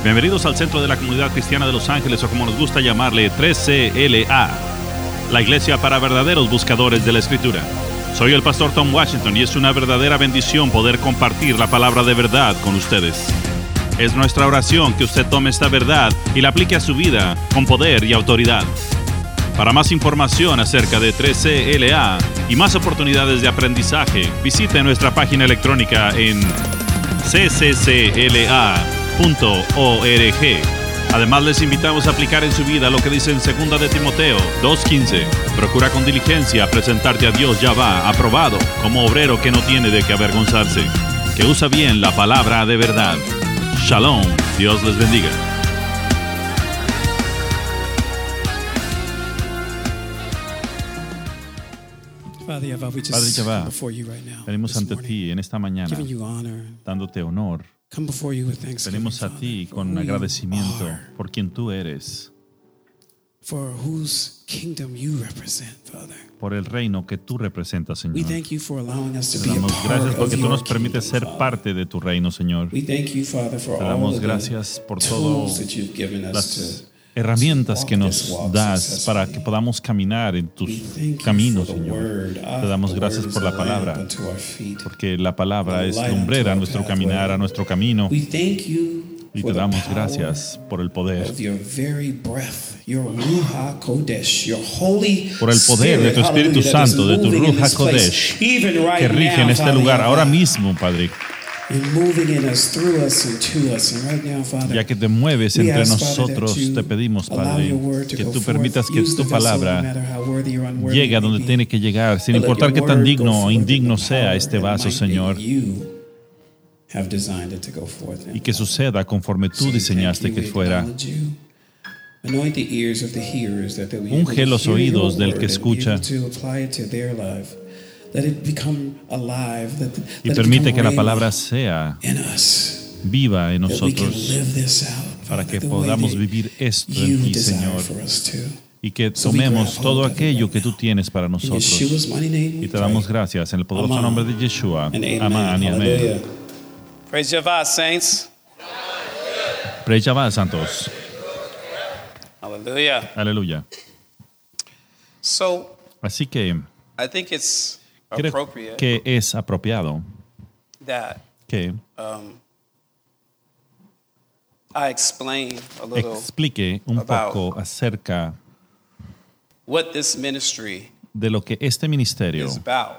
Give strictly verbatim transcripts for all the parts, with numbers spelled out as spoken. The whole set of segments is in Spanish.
Bienvenidos al Centro de la Comunidad Cristiana de Los Ángeles, o como nos gusta llamarle, tres C L A, la iglesia para verdaderos buscadores de la Escritura. Soy el pastor Tom Washington y es una verdadera bendición poder compartir la palabra de verdad con ustedes. Es nuestra oración que usted tome esta verdad y la aplique a su vida con poder y autoridad. Para más información acerca de tres C L A y más oportunidades de aprendizaje, visite nuestra página electrónica en c c c l a punto org. Además, les invitamos a aplicar en su vida lo que dice en segunda de Timoteo dos quince. Procura con diligencia presentarte a Dios Yahvá, aprobado, como obrero que no tiene de qué avergonzarse, que usa bien la palabra de verdad. Shalom, Dios les bendiga. Padre Yahvá, venimos ante ti en esta mañana, dándote honor. Venimos a ti con agradecimiento por quien tú eres, por el reino que tú representas, Señor. Te damos gracias porque tú nos permites ser parte de tu reino, Señor. Te damos gracias por todas las herramientas que nos das para que podamos caminar en tus caminos, Señor. Te damos gracias por la palabra, porque la palabra es lumbrera a nuestro caminar, a nuestro camino. Y te damos gracias por el poder, por el poder de tu Espíritu Santo, de tu Ruach HaKodesh, que rige en este lugar ahora mismo, Padre. Ya que te mueves entre nosotros, te pedimos, Padre, que tú permitas que tu palabra llegue a donde tiene que llegar, sin importar qué tan digno o indigno sea este vaso, Señor, y que suceda conforme tú diseñaste que fuera. Unge los oídos del que escucha y permite que la palabra sea viva en nosotros para que podamos vivir esto en ti, Señor, y que tomemos todo aquello que tú tienes para nosotros. Y te damos gracias en el poderoso nombre de Yeshua. Amén y amén. Praise Yahweh, saints. Praise Yahweh, santos. Hallelujah. Aleluya. So, Así que I think it's creo appropriate que es apropiado that que um, I explain a little explique un about poco acerca what this ministry de lo que este ministerio is about.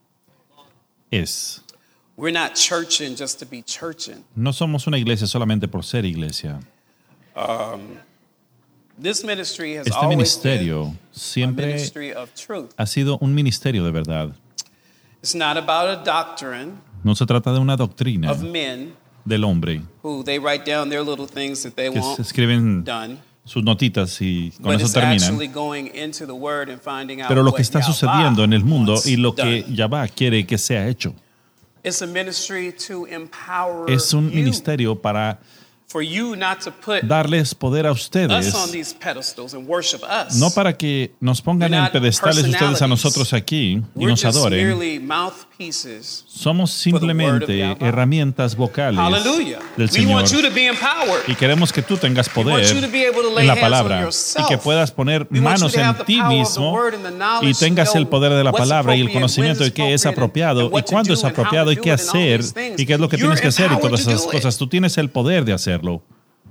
es. We're not churching just to be churching. No somos una iglesia solamente por ser iglesia. Um, this ministry has Este always ministerio been a siempre ministry of truth. ha sido un ministerio de verdad. It's not about a doctrine No se trata de una doctrina of men del hombre who they write down their little things that they que want se escriben done. sus notitas y con But eso it's terminan. actually going into the word and finding out Pero lo what que está Yahweh sucediendo en el mundo wants y lo que done. Yahvá quiere que sea hecho It's a ministry to empower es un you, ministerio para for you not to put darles poder a us ustedes, on these pedestals and worship us. no para que nos pongan We're en not pedestales ustedes a personalities. nosotros aquí y We're nos just adoren. merely mouthpieces. Somos simplemente Yahweh. herramientas vocales Hallelujah. del We Señor. want you to be empowered. Y queremos que tú tengas poder want you to be able to lay en la hands on palabra yourself. y que puedas poner We want manos you to en have the ti power of the mismo word and the y knowledge to tengas el know poder de la what's palabra y el appropriate, conocimiento de when qué is es apropiado appropriate, y cuándo and es what to do apropiado y and qué how to do it and all hacer these things. y qué es lo que You're tienes que hacer y empowered todas to esas do it. cosas. Tú tienes el poder de hacerlo.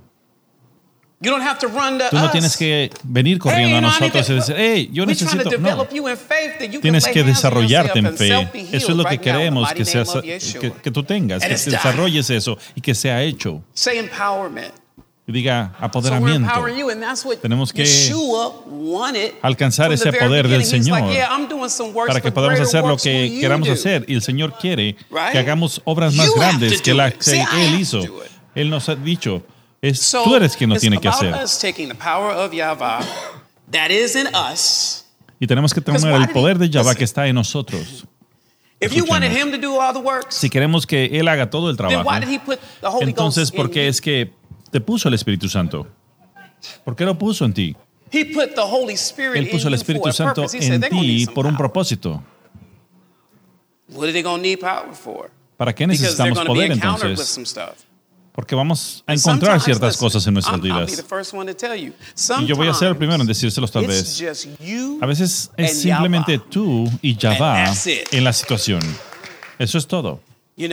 You don't have to run to Tú no us. tienes que venir corriendo Hey, a no, I need nosotros to- y decir, hey, yo We're trying to necesito... No, develop you in faith that you can tienes lay que hands on desarrollarte en yourself fe. and self be Eso es lo que healed right now in the queremos, mighty que, seas, name of Yeshua. que, que tú tengas, And que it's te done. desarrolles eso y que sea hecho. Say empowerment. Y diga, So we're apoderamiento. empowering you, and that's what Tenemos que Yeshua wanted alcanzar from the ese very poder del beginning. He's Señor like, yeah, I'm doing some works, para que but podamos greater hacer lo works will que you queramos do. hacer. Y el Señor quiere Right? que hagamos obras más You have grandes to que do la it. que Say, I Él have hizo. to do it. Él nos ha dicho, es, So tú eres quien lo it's tiene que about hacer. us taking the power of Yahweh that is in us. Y tenemos que tener why el did he- poder de Yahvá listen. que está en nosotros. If you wanted Escuchemos. him to do all the works, Si queremos que Él haga todo el then trabajo, why did he put the Holy entonces, Ghost ¿por in qué you? es que te puso el Espíritu Santo? ¿Por qué lo puso en ti? He put the Holy Spirit Él puso in el you for Espíritu a Santo purpose. He said en they're gonna need ti some por un power. propósito. What are they going to need power for? ¿Para qué Because they're necesitamos going to be poder encountered with entonces? some stuff. Porque vamos a encontrar ciertas cosas en nuestras vidas. Y yo voy a ser el primero en decírselos tal vez. A veces es simplemente tú y Yahvá en la situación. Eso es todo.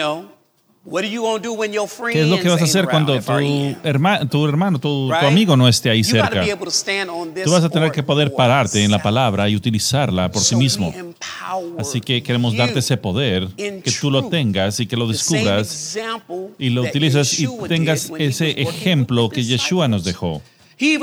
¿Qué es lo que vas a hacer cuando tu, herma, tu hermano, tu, tu amigo no esté ahí cerca? Tú vas a tener que poder pararte en la palabra y utilizarla por sí mismo. Así que queremos darte ese poder, que tú lo tengas y que lo descubras y lo utilizas y tengas ese ejemplo que Yeshua nos dejó. Él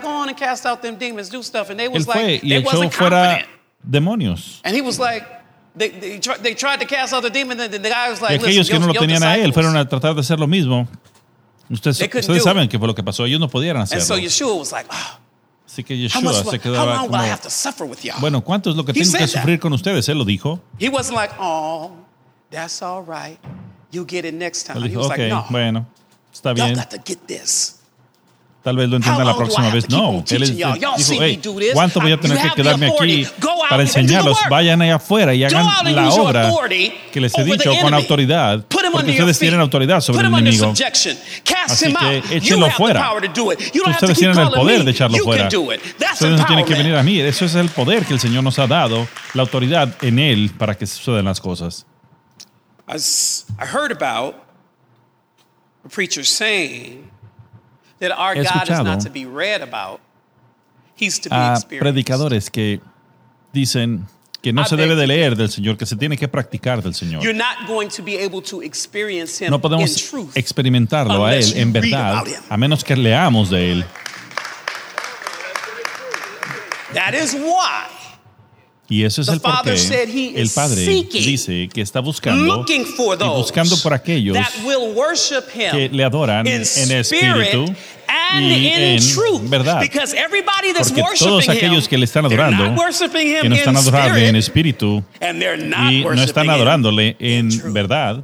fue y echó fuera demonios. They, they, try, they tried to cast out the demon, and the guy was like, y aquellos que no lo tenían a él fueron a tratar de hacer lo mismo. Ustedes, ustedes saben qué fue lo que pasó. Ellos no pudieron hacerlo. So Yeshua was like, oh, Así que Yeshua se quedaba como, bueno, ¿cuánto es lo que tengo que sufrir con ustedes? Él lo dijo. He wasn't like, oh, that's all right. You get it next time. Él dijo, He was okay, like, no, bueno, está bien. y'all got to get this. Tal vez lo entienda la próxima vez. No, él es, dijo, hey, ¿cuánto voy a tener que quedarme aquí para enseñarlos? Vayan allá afuera y hagan la obra que les he dicho con autoridad, porque ustedes tienen autoridad sobre el enemigo. Así que échenlo fuera. Ustedes tienen el poder de echarlo fuera. Ustedes no tienen que venir a mí. Eso es el poder que el Señor nos ha dado, la autoridad en Él para que sucedan las cosas. I heard about a preacher saying that our God is not to be read about, he's to be experienced. Predicadores que dicen que no se debe de leer del Señor, que se tiene que practicar del Señor. You're not going to be able to experience him no podemos in truth experimentarlo a Él en verdad, a menos que leamos de Él. That is why. Y eso es el porqué. El Padre dice que está buscando y buscando por aquellos que le adoran en espíritu y en verdad. Porque todos aquellos que le están adorando, que no están adorándole en espíritu y no están adorándole en verdad,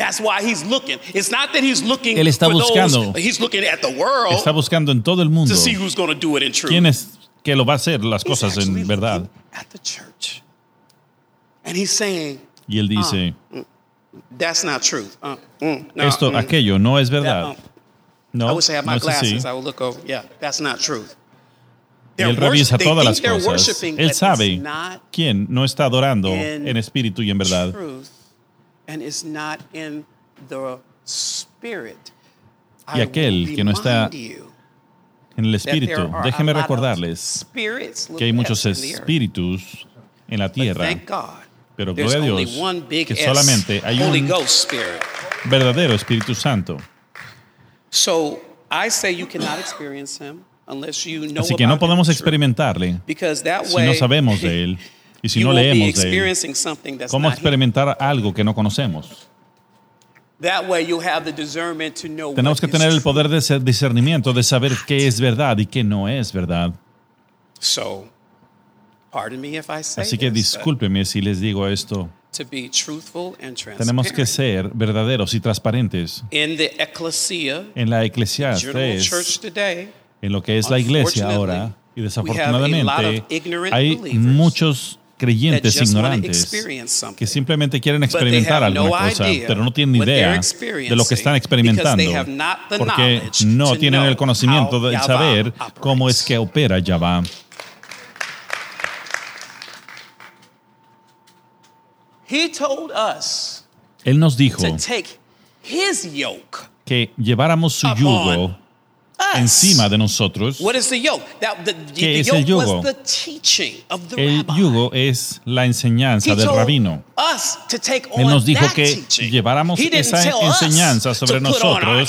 Él está buscando, está buscando en todo el mundo quién es que lo va a hacer las cosas en verdad. At the church. And he's saying, y él dice, uh, that's not truth. Uh, mm, no, esto, mm, aquello no es verdad. That, uh, no, I wish I had my no es glasses. así. I would look over. Yeah, that's not truth. Y él revisa todas las cosas. Él sabe quién no está adorando en espíritu y en verdad. Truth, and it's not in the spirit. Y aquel que no está en el espíritu, déjenme recordarles que hay muchos espíritus en la tierra, pero gloria a Dios que solamente hay un verdadero Espíritu Santo. Así que no podemos experimentarle si no sabemos de Él y si no leemos de Él. ¿Cómo experimentar algo que no conocemos? Tenemos que tener el poder de discernimiento, de saber qué es verdad y qué no es verdad. Así que discúlpeme si les digo esto. Tenemos que ser verdaderos y transparentes. En la eclesiastés, en lo que es la iglesia ahora, y desafortunadamente hay muchos creyentes ignorantes que simplemente quieren experimentar alguna cosa, pero no tienen ni idea de lo que están experimentando, porque no tienen el conocimiento de saber cómo es que opera Yahvá. Él nos dijo que lleváramos su yugo encima de nosotros. ¿Qué es el yugo? El yugo es la enseñanza del rabino. Él nos dijo que lleváramos esa enseñanza sobre nosotros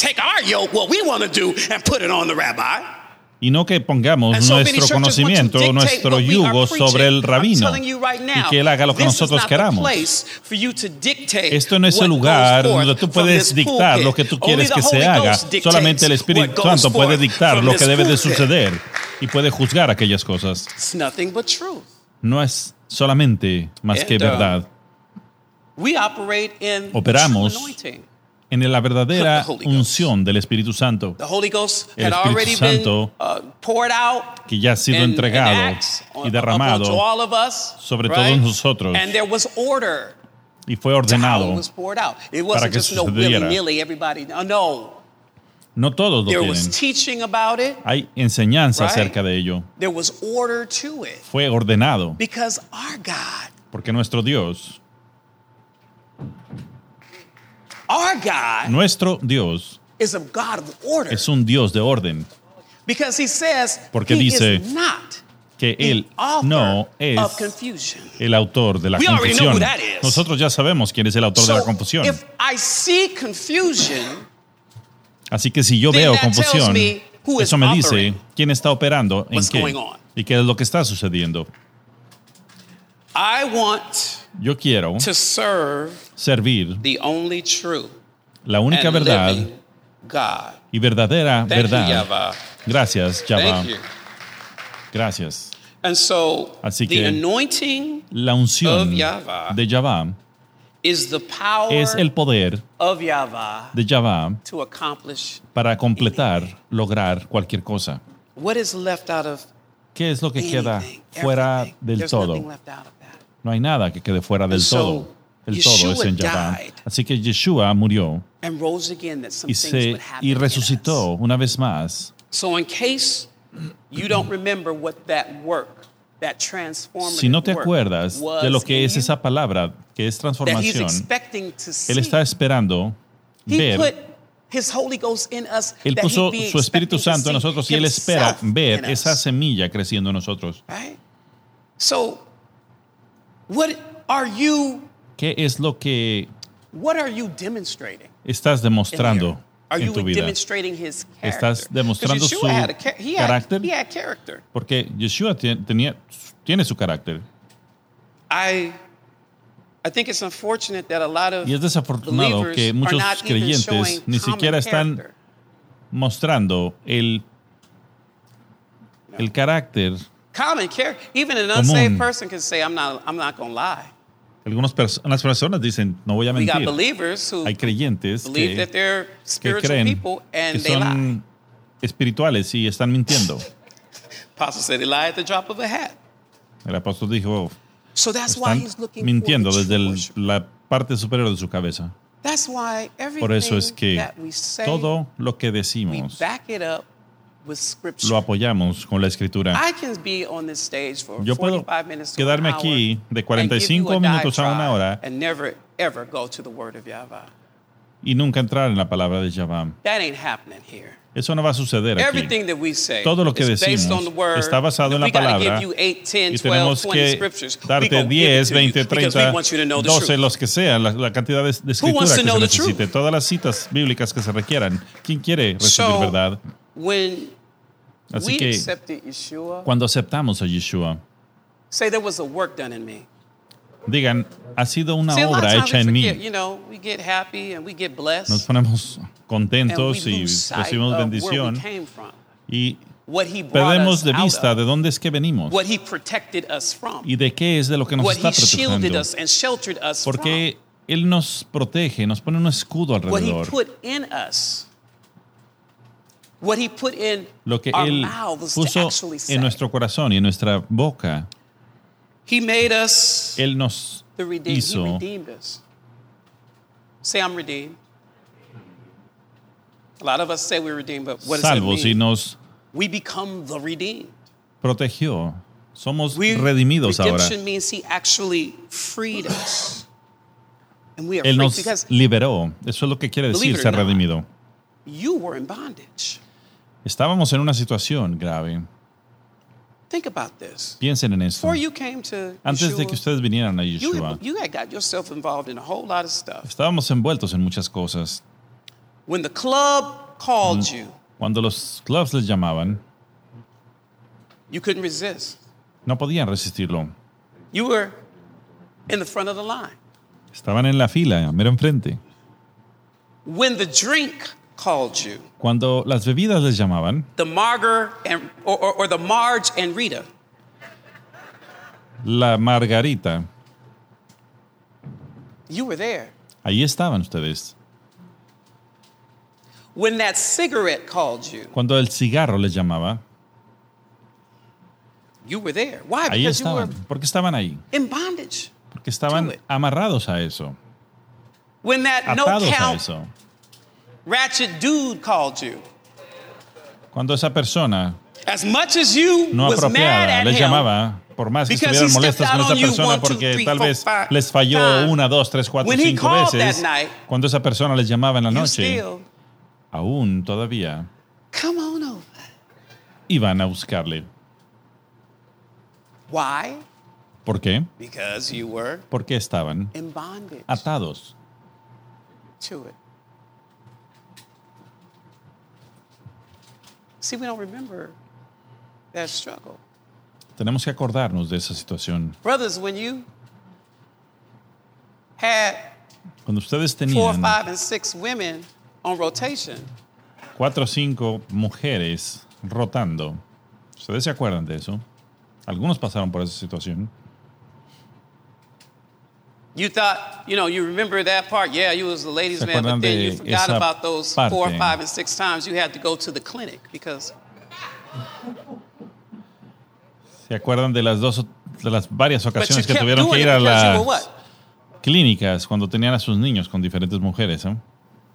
y no que pongamos nuestro conocimiento, nuestro yugo sobre el rabino y que él haga lo que nosotros queramos. Esto no es el lugar donde tú puedes dictar lo que tú quieres que se haga. Solamente el Espíritu Santo puede dictar lo que debe de suceder y puede juzgar aquellas cosas. No es solamente más que verdad. Operamos en la verdadera unción del Espíritu Santo. El Espíritu Santo que ya ha sido entregado y derramado sobre todos nosotros y fue ordenado para que sucediera. No todos lo There tienen. was teaching about it. Hay enseñanza Right. acerca de ello. There was order to it. Fue ordenado Because our God, porque nuestro Dios, our God nuestro Dios is a God of order. es un Dios de orden, Because he says Porque he dice is not que the Él author no es of confusion. el autor de la We already know confusión. who that is. Nosotros ya sabemos quién es el autor de la So confusión. if I see confusion, Así que si yo then veo that tells confusión, me who is eso me dice authoring quién está operando en what's qué going on. y qué es lo que está sucediendo. I want Yo quiero to serve servir the only true la única and verdad living God. y verdadera Thank you, verdad. Yahweh. Gracias, Yahweh. Thank you. Gracias. And so Así the que anointing la unción of Yahweh de Yahweh is the power es el poder of Yahweh de Yahweh to accomplish para completar, lograr cualquier cosa. what is left out of ¿Qué es lo que queda anything, fuera everything. del There's todo? nothing left out of that. No hay nada que quede fuera del And so, todo. El todo es Yeshua en Yahweh. died Así que Yeshua murió And rose again that some y, things se, would happen y in us. resucitó una vez más. So in case you don't remember what that work, that transformative Si no te work acuerdas was de lo que in es you, esa palabra, que es that he's transformación, expecting to see. Él está esperando He ver. put his Holy Ghost in us Él that puso he'd be su Espíritu expecting to Santo en see nosotros y Él espera himself ver in esa us. semilla creciendo en nosotros. Right? So what are you ¿Qué es lo que what are you demonstrating? estás demostrando Are en you tu vida? demonstrating his character? Estás demostrando 'Cause su Yeshua had a cha- he had- carácter. He had character. Porque Yeshua tie- tenía, tiene su carácter. I I think it's unfortunate that a lot of Y es desafortunado believers que are muchos not even creyentes showing ni common siquiera están character. mostrando el, el carácter. Common character. Even an común. unsaved person can say, "I'm not. I'm not going to lie." Algunas pers- unas personas dicen, no voy a We got mentir. believers who Hay creyentes believe that que, they're que spiritual creen people and que they lie. son espirituales y están mintiendo. Apostle said they lie at the drop of a hat. El apóstol dijo, So that's why están he's looking mintiendo for the desde true el- worship. la parte superior de su cabeza. That's why Por eso es everything que that we say, todo lo que we decimos back it up with scripture. lo apoyamos con la escritura. I can be on this stage for Yo puedo forty-five minutes to quedarme an hour aquí de and cuarenta y give you cinco a minutos a una diatribe hora and never ever go to the word of Yahweh. y nunca entrar en la palabra de Yahweh. That ain't happening here. Eso no va a suceder aquí. Everything that we say Todo lo que is based decimos on the word. está basado en la We gotta palabra give you eight, ten, y twelve, tenemos twenty que scriptures. We darte gonna give it diez, to you veinte, because we treinta, want you to know the doce, truth. los que sean, la, la cantidad de, de escritura wants to que know se the necesite, truth? todas las citas bíblicas que se requieran. ¿Quién quiere recibir So, verdad? when Así we que accepted Yeshua, cuando aceptamos a Yeshua, say there was a work done in me. digan, ha sido una See, a lot of obra times hecha we en forget, mí. you know, we get happy and we get blessed. Nos ponemos and we contentos y lose sight recibimos of where we bendición came from. y What he brought perdemos us de out vista of, de dónde es que venimos what he protected us from, y de qué es de lo que nos what está he shielded protegiendo. us and sheltered us Porque Él nos protege, nos pone un escudo from, what he alrededor. put in us, what he put in Lo que our Él mouths to puso actually say. en nuestro corazón y en nuestra boca, He made us Él nos the redeemed. He hizo redeemed us. Say, I'm redeemed. A lot of us say we're redeemed, but what does that salvos y mean? nos We become the redeemed. protegió. Somos We, redimidos ahora. redemption means he actually freed us. And we are Él free nos because liberó. Eso es lo que quiere Believe decir it or ser not. redimido. you were in bondage. Estábamos en una situación grave. Think about this. Piensen en esto. Before you came to Antes de que Yeshua, ustedes vinieran a you, Yeshua, had, you had got yourself involved in a whole lot of stuff. estábamos envueltos en muchas cosas. When the club called you, Cuando los clubs les llamaban, you couldn't resist. no podían resistirlo. You were in the front of the line. Estaban en la fila, mero enfrente. When the drink called you, Cuando las bebidas les llamaban, the Margar and or, or, or the Marge and Rita, la margarita, you were there. ahí estaban ustedes. When that cigarette called you, Cuando el cigarro les llamaba, you were there. Why? ahí Because you were estaban. ¿Por qué estaban ahí? in bondage. Porque estaban To it. amarrados a eso, When that no atados a count eso. ratchet dude called you. Cuando esa persona As much as you no was mad apropiada at les him, llamaba, por más que because estuvieran he molestas stepped con out esa on you persona one, two, porque three, tal four, vez five les falló times. una, dos, tres, cuatro, When he cinco called veces, that night, cuando esa persona les llamaba en la you noche, still, aún todavía come on over. iban a buscarle. Why? ¿Por qué? Because you were Porque estaban in bondage atados. to it. See, we don't remember that struggle. Tenemos que acordarnos de esa situación. Brothers, when you had Cuando ustedes four, tenían five, and six women on rotation, cuatro o cinco mujeres rotando, ¿ustedes se acuerdan de eso? Algunos pasaron por esa situación. you thought, you know, you remember that part. Yeah, you was the ladies' ¿Se man, but acuerdan then de you forgot esa about those parte? four, five, and six times you had to go to the clinic because ¿Se acuerdan de las dos, de las varias but you ocasiones que kept tuvieron que doing ir it a because you were las what? clínicas cuando tenían a sus niños con diferentes mujeres? ¿eh?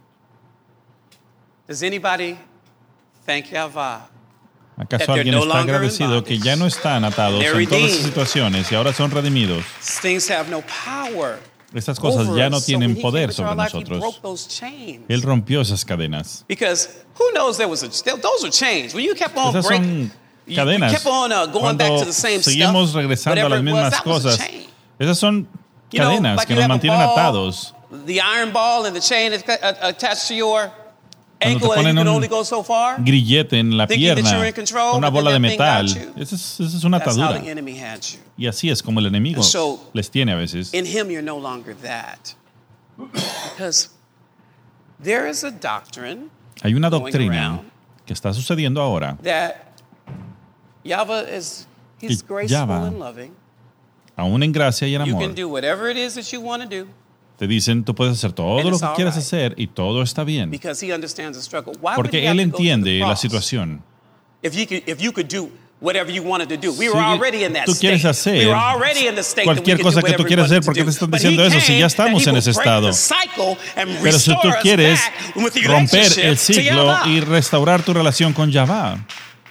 Does anybody thank Yahweh? ¿Acaso That they're alguien no está longer in agradecido que ya no están atados They're en todas esas redeemed. situaciones y ahora son redimidos? Things have no power. Estas cosas over ya us. no So tienen when he came poder into our sobre life, he nosotros. broke those chains. Él rompió esas cadenas. Because who knows there was a those are chains. When you kept on Esas breaking, son you, cadenas. you kept on uh, going back Cuando to the same seguimos stuff. regresando a whatever las it was, mismas that was a cosas, chain. esas son You know, cadenas like que you nos have a mantienen ball, atados. The iron ball and the chain is uh, attached to your Cuando te ankle, and you ponen can un only go so far. grillete en la Thinking that pierna, you're in control, una but bola de then that thing metal, got you. esa es, esa es una That's how atadura. the enemy had you. Y así es como el enemigo And so, les tiene a veces. In him, you're no longer that. Because there is a doctrine Hay una going doctrina around que está sucediendo ahora that Yahweh is he's Que graceful Yahweh, and loving. aún en gracia y en You amor. can do whatever it is that you want to do Te dicen, tú puedes hacer todo And lo it's que all quieras right. hacer y todo está bien. because he understands the struggle. Why would Porque he have él to go to the entiende la cross situación. If you could, if you could do whatever you wanted to do, we Si were already in that tú quieres state. hacer we were already in the state that we cualquier could cosa do que tú whatever we quieras hacer, wanted ¿por qué to te estás do. But diciendo he eso si came ya estamos that he en will ese break estado? the cycle and Pero si tú restore us quieres back with the romper relationship el to ciclo Yahweh. y restaurar tu relación con Yahweh,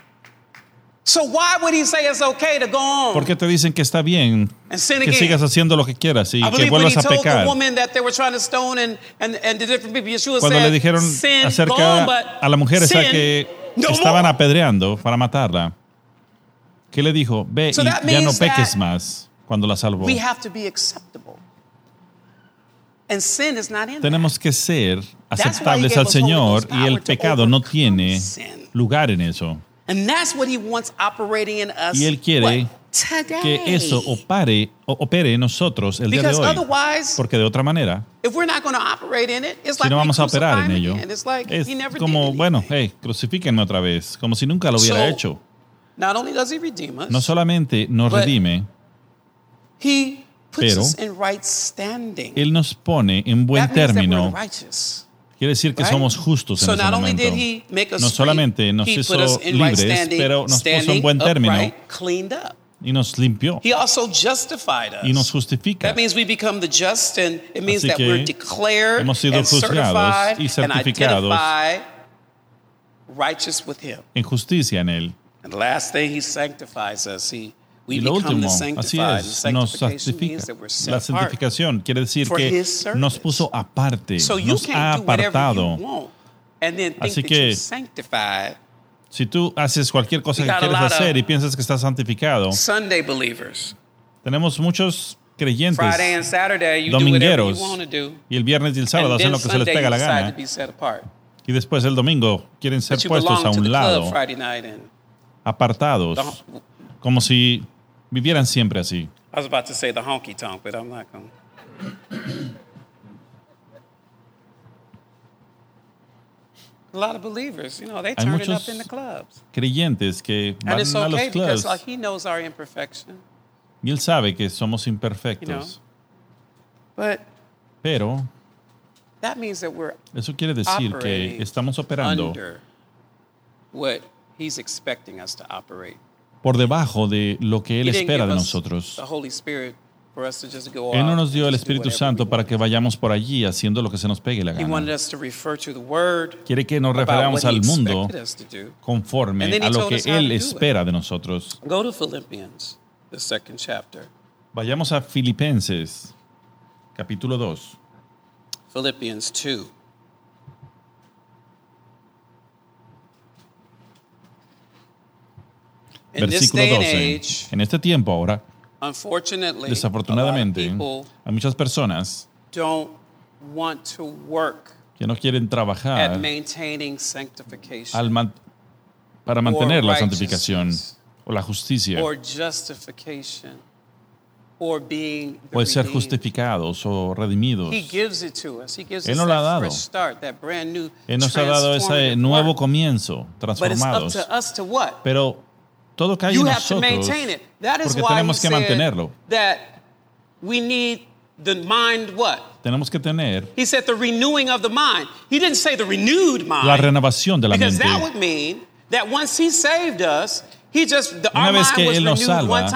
So why would he say it's okay to go on? ¿por qué te dicen que está bien And sin que again. sigas haciendo lo que quieras y I que believe when he vuelvas a told pecar? the woman that they were trying to stone and, and, and the different people, Yeshua Cuando said, le dijeron sin, go acerca on, but a la mujer esa sin que no estaban more. apedreando para matarla, ¿qué le dijo? Ve So y that ya no means peques that más cuando la salvó. We have to be acceptable. And sin is not in Tenemos que ser That's why he aceptables gave al us Holy Señor Ghost y el power to pecado no overcome tiene sin. lugar en eso. And that's what he wants operating in us. Y Él quiere what? Today. que eso opere, o- opere en nosotros el día de Because hoy. otherwise, Porque de otra manera, if we're not going to operate in it, it's si like no we vamos a operar crucify en him ello, again. It's like es he never como, did bueno, anything. hey, crucifíquenme otra vez, como si nunca lo hubiera So, hecho. Not only does he redeem us, No solamente nos but redime, he puts pero us in right standing. Él nos pone en buen That means that término. we're righteous. Quiere decir que Right? somos justos en So ese not only momento. did he make us No free, solamente nos he hizo put us in right libres, standing, pero nos puso en standing buen término upright, cleaned up. y nos limpió He also justified us. y nos justifica. That means we become the just, and it means Así that que we're declared hemos sido and juzgados certified y and certificados identified righteous with him. en justicia en Él. And the last thing, he sanctifies us. He, we Y lo become último, the así sanctified. es, And nos sanctification santifica. means that we're set La apart. santificación quiere decir for que his service. nos puso aparte, So you nos ha can't do whatever apartado. you want and then think Así that que you're sanctified. Si tú haces cualquier cosa We que got a quieres lot of hacer y piensas que estás santificado, Sunday believers. tenemos muchos creyentes Friday and Saturday, you do whatever you domingueros want to do. y el viernes y el sábado And hacen then lo que se les Sunday pega you la decide gana to be set apart. y después el domingo quieren ser But you puestos belong a to the un club lado, Friday night, and apartados, the, como si vivieran siempre así. I was about to say the honky tonk, but I'm not going. A lot of believers, you know, they Hay turn it muchos up in the clubs, creyentes que van and it's a los okay because clubs like he knows our imperfection. y él sabe que somos You know. imperfectos, But pero that means that we're eso quiere decir que operating estamos operando under what he's expecting us to operate. por debajo de lo que él He didn't espera give de us nosotros. the Holy Spirit Él no nos dio el Espíritu Santo para que vayamos por allí haciendo lo que se nos pegue la gana. Quiere que nos referamos al mundo conforme a lo que Él espera de nosotros. Vayamos a Filipenses, capítulo dos. Philippians two. Versículo doce. En este tiempo ahora, desafortunadamente, hay muchas personas que no quieren trabajar al man- para mantener la santificación o la justicia o el ser justificados o redimidos. Él nos lo ha dado. Él nos ha dado ese nuevo comienzo, transformados. Pero todo cae en nosotros porque tenemos que mantenerlo. Tenemos que tener la renovación de la mente. Una vez que Él nos salva,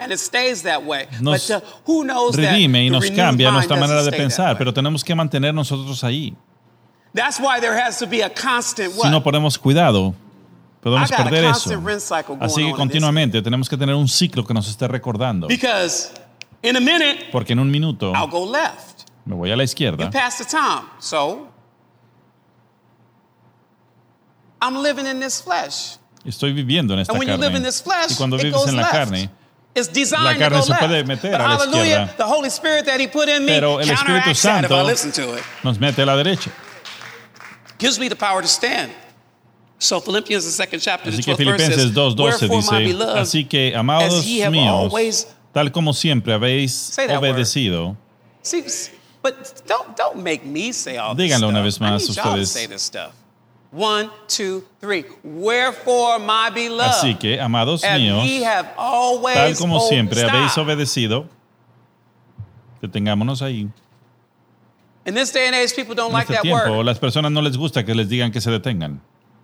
nos redime y nos cambia nuestra manera de pensar, pero tenemos que mantener nosotros ahí. Si no ponemos cuidado, podemos perder eso. Así que continuamente tenemos que tener un ciclo que nos esté recordando. Porque en un minuto me voy a la izquierda. Estoy viviendo en esta carne. Y cuando vives en la carne, la carne se puede meter a la izquierda. Pero el Espíritu Santo nos mete a la derecha. Así que Filipenses dos doce dice, así que, amados míos, tal como siempre habéis obedecido. Díganlo una vez más ustedes. One, two, three. Wherefore, my beloved, así que, amados míos, tal como siempre habéis obedecido, detengámonos ahí. In this day and age, people don't en like este that tiempo, word. Las personas no les gusta que les digan que se detengan.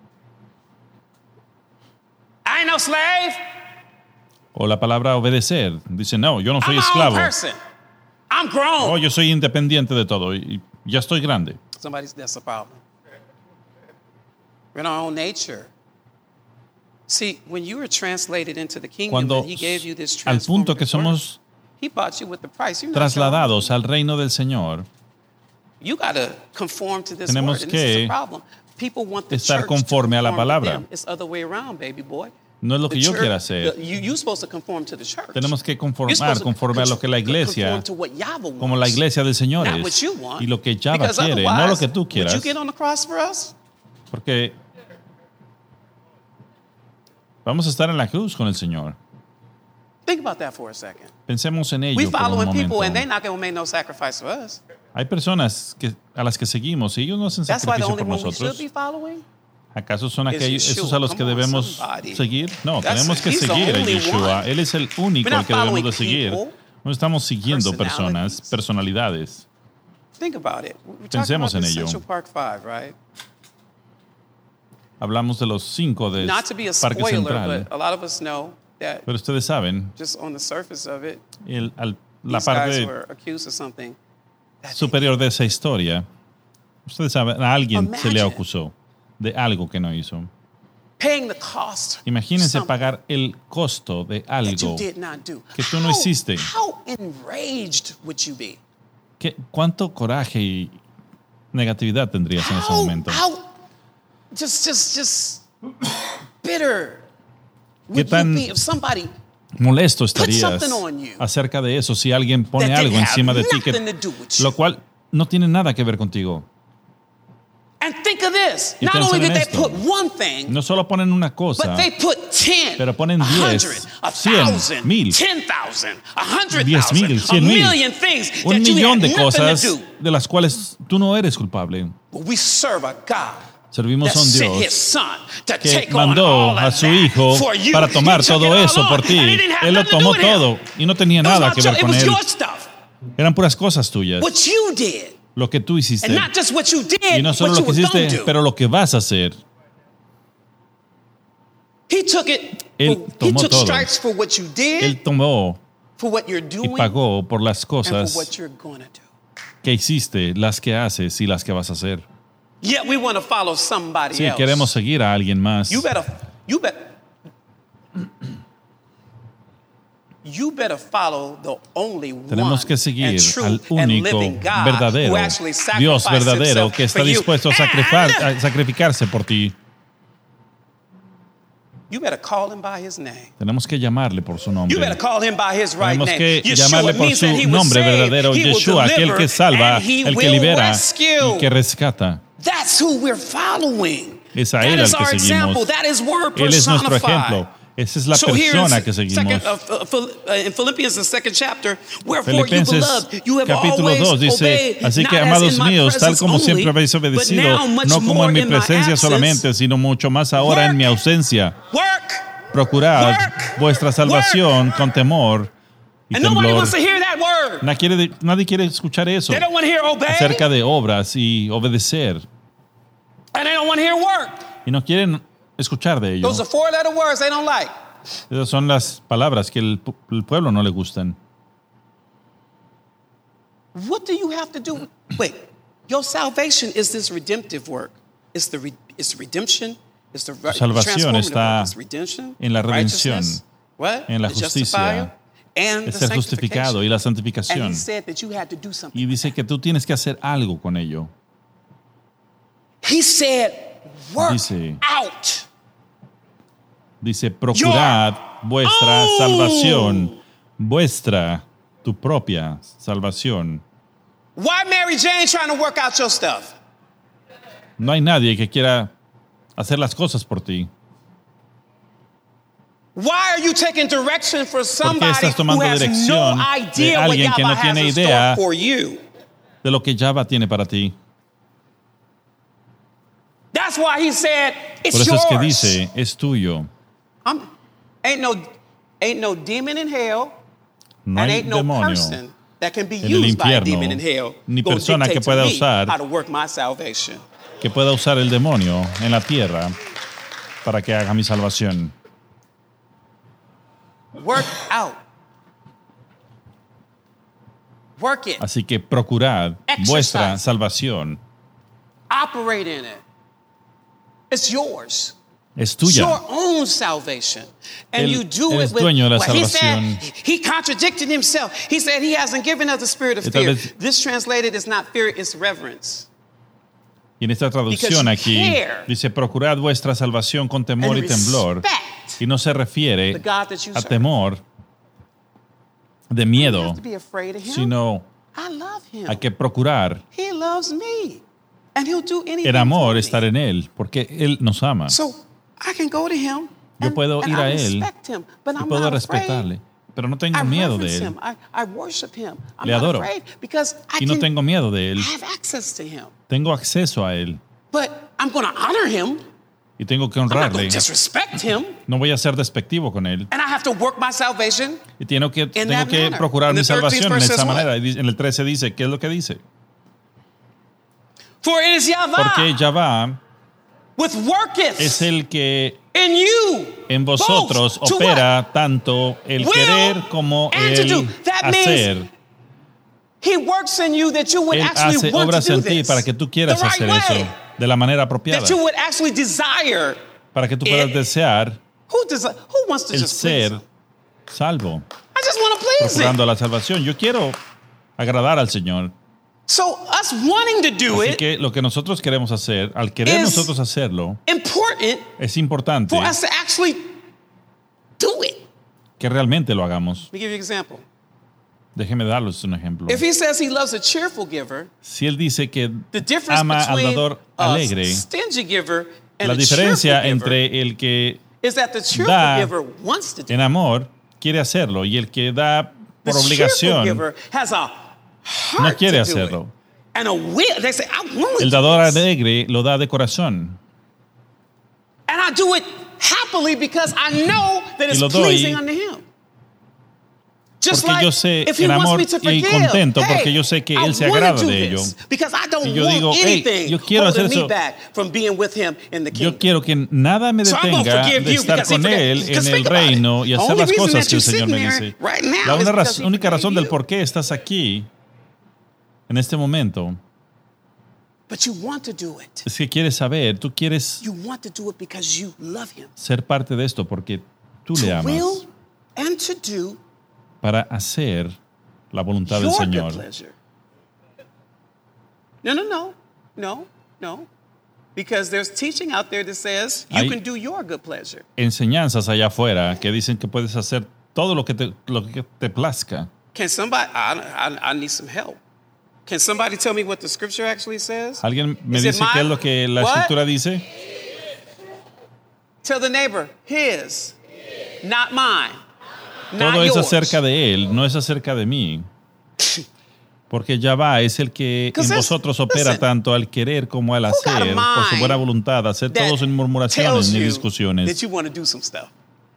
I ain't no slave. O la palabra obedecer. Dice, no, yo no soy I'm esclavo. my own person. I'm grown. Oh, yo soy independiente de todo y ya estoy grande. Somebody's that's the problem. We're in our own nature. See, when you were translated into the kingdom, Cuando he gave you this al punto que transformative somos work. He bought you with the price. You're not trasladados your own. al reino del Señor, You got to conform to this tenemos word, and que this is a problem. People want the estar church conforme to a la conform to palabra. them. It's other way around, baby boy. no es lo que The yo church- quiera hacer. the- you, you're supposed to conform to the church. Tenemos que You're conformar supposed to conforme a lo que la iglesia, conform to what Yahweh como la wants. iglesia del Señor Not what es you want. y lo que Yahweh Because quiere, no lo otherwise, que tú would quieras, you get on the cross for us? porque vamos a estar en la cruz con el Señor. Think about that for a second. Pensemos en We ello por un following people, and momento. they're not going to make no sacrifice for us. Hay personas que, a las que seguimos y ellos no hacen That's why the sacrificio only por one we should nosotros. be following. ¿Acaso son is aquellos esos Yeshua. a los que Come on, debemos somebody. seguir? No, That's- tenemos que he's the seguir a only Yeshua. one. Él es el único We're al not que debemos de following seguir. people, No estamos siguiendo personas, personalities. personalidades. Think about it. We're talking Pensemos about en the ello. Central Park Five, right? Hablamos de los cinco del Not to be a Parque spoiler, Central. but a lot of us know that Pero ustedes saben, just on the surface of it, el- al- la these guys parte were accused of something. that they superior de esa historia, ustedes saben, a alguien se le Imagine. acusó de algo que no hizo. Paying the cost. Imagínense something pagar el costo de that you algo. did not do. que tú no How- hiciste. How enraged would you be? ¿Qué- ¿Cuánto coraje y negatividad tendrías en ese How, momento? how just, just, just bitter ¿Qué would tan you be if somebody Molesto estarías something on you acerca de eso si alguien pone that algo didn't have encima de ti que, nothing to do with you? lo cual no tiene nada que ver contigo. And think of this. Y Not piensen only en did they esto. put one thing, No solo ponen una cosa, but they put ten, pero ponen a diez, hundred, a cien, thousand, mil, ten thousand, a hundred diez thousand, mil, a cien mil, million things un that you millón had de nothing cosas to do. de las cuales tú no eres culpable. But we serve a God Servimos that a un sent His Dios Son to que take on mandó all a of su that Hijo for you. para tomar He took todo it all eso on, por ti. and it didn't have Él lo nothing to tomó do with him. todo y no tenía It was nada about que your- ver it con was él. your stuff, Eran puras cosas tuyas, what you did, lo que tú hiciste. and not just what you did, Y no solo what lo you que were gonna hiciste, do. pero lo que vas a hacer. He took it. Él he tomó took todo. stripes for what you did. Él tomó for what you're doing, y pagó por las and cosas for what you're going to do. que hiciste, las que haces y las que vas a hacer. Yet we want to follow somebody Sí, else. queremos seguir a alguien más. You better, you better, you better follow the only one Tenemos que seguir and true al and único living God verdadero who actually Dios sacrificed verdadero himself que está for you. dispuesto a, sacrificar, a sacrificarse por ti. You better call him by his name. Tenemos que llamarle por su nombre. You better call him by his right Tenemos name. que Yeshua llamarle por means su that he will nombre save, verdadero, he will Yeshua, aquel deliver, que salva, and he el que will libera rescue. y que rescata. That's who we're following. Es a That él is al que our example. seguimos. That is word Él es nuestro personified. ejemplo. Esa es la So here persona in que second, seguimos. uh, Phil- uh, in Philippians, the second chapter, wherefore you Filipenses beloved, you have capítulo always dos dice, obeyed, así not que as amados in my míos, tal presence como only, siempre habéis but obedecido, now much no como more en mi in my presencia absence. solamente, sino mucho más ahora en mi ausencia. Work. Procurad Work. vuestra salvación con temor y And nobody temblor. wants to hear that word. Nadie quiere, nadie quiere escuchar eso They don't want to hear obey. acerca de obras y obedecer. And they don't want to hear work. Y no quieren escuchar de ello. Those are four letter words they don't like. Esas son las palabras que el, pu- el pueblo no le gustan. What do you have to do? Wait, your salvation is this redemptive work. It's the, re, it's the redemption. It's the re, salvación transformative está work. It's redemption, en la redención, righteousness, what? en la The justifier, justicia, and de the ser justificado y sanctification. la And santificación. he said that you had to do something. Y dice que tú tienes que hacer algo con ello. He said, work Dice- out. Dice, procurad vuestra own. salvación, vuestra, tu propia salvación. Why Mary Jane trying to work out your stuff? No hay nadie que quiera hacer las cosas por ti. Why are you taking direction for ¿Por qué somebody estás who tomando has no dirección de idea what alguien que no Yahweh has tiene in idea store for you? de lo que Java tiene para ti? That's why he said, it's Por eso yours. es que dice, es tuyo. I'm, ain't no, ain't no demon in hell, No and hay ain't no demonio person that can be en el used by a infierno, demon in hell ni gonna persona que dictate to pueda me usar- how to work my salvation. que pueda usar el demonio en la tierra para que haga mi salvación. Work out. Work it. Así que procurad Exercise. vuestra salvación. Operate in it. It's yours. Es It's tuya. your own salvation. And Él- you do él it es with dueño de la well, he said, salvación. he contradicted himself. He said he hasn't given us the spirit of Y tal fear. vez- This translated is not fear, it's reverence. Y en esta traducción you aquí care dice, procurad vuestra salvación con temor And y temblor. respect Y no se refiere the God that you a serve. temor de You don't miedo, have to be afraid of him. sino I love him. a que procurar He loves me. And he'll do anything el amor, for estar me. en Él, porque Él nos ama. So I can go to him. Yo and- puedo and ir I a Él respect him, but y I'm puedo not afraid. respetarle, pero no tengo I miedo de reverence Él. him. I, I worship him. I'm Le not adoro. afraid because I Y no can tengo miedo de Él. have access to him. Tengo acceso a Él But I'm going to honor him. y tengo que I'm not going honrarle. to disrespect him. No voy a ser despectivo con Él. And I have to work my salvation. Y tengo que, tengo that que manner. procurar And mi the thirteenth salvación en verse esa says what? manera. Y dice- en el trece dice, ¿qué es lo que dice? For it is Yahweh Porque Yahvá with worketh es el que in you. en vosotros both to opera tanto el Will querer como and to el do. That means hacer. He works in you that you would Él actually hace want obras to do en ti this. para que tú quieras the right hacer way. eso de la manera apropiada. That you would actually desire. Para que tú puedas it. desear Who, desi- who wants to el just please ser him? salvo, I just want to please procurando him. la salvación. Yo quiero agradar al Señor. So us wanting to do Así it que lo que nosotros queremos hacer, al querer is nosotros hacerlo, important es importante for us to actually do it. que realmente lo hagamos. Let me give you an example. Déjeme darles un ejemplo. If he says he loves a cheerful giver, Si Él dice que the difference ama al between dador a alegre, stingy giver and la a diferencia cheerful giver entre el que is that the cheerful da giver wants to do en it. amor quiere hacerlo y el que da The por cheerful obligación giver has a heart no quiere to do it. hacerlo. And a will. They say, I want to El do dador this. alegre lo da de corazón And I do it happily because I know that Y it's lo doy pleasing unto him. Porque yo sé en amor y contento, porque yo sé que Él se agrada de ello. Y yo digo, hey, yo quiero hacer eso. Yo quiero que nada me detenga de estar con Él en el reino y hacer las cosas que el Señor me dice. La una raz- única razón del por qué estás aquí en este momento es que quieres saber, tú quieres ser parte de esto porque tú le amas. Para hacer la voluntad del Señor. No, no, no, no, no. Because there's teaching out there that says you Hay can do your good pleasure. Enseñanzas allá afuera que dicen que puedes hacer todo lo que te, lo que te plazca. Can somebody? I, I, I need some help. Can somebody tell me what the scripture actually says? ¿Alguien me Is it dice my- qué es lo que la What? escritura dice? Tell the neighbor, his, not mine, not Todo es yours. acerca de Él, no es acerca de mí. Porque Yahvá es el que en Because vosotros listen, opera tanto al querer como al got a hacer, por su mind buena voluntad, hacer that todo sin murmuraciones tells ni you discusiones. that you want to do some stuff.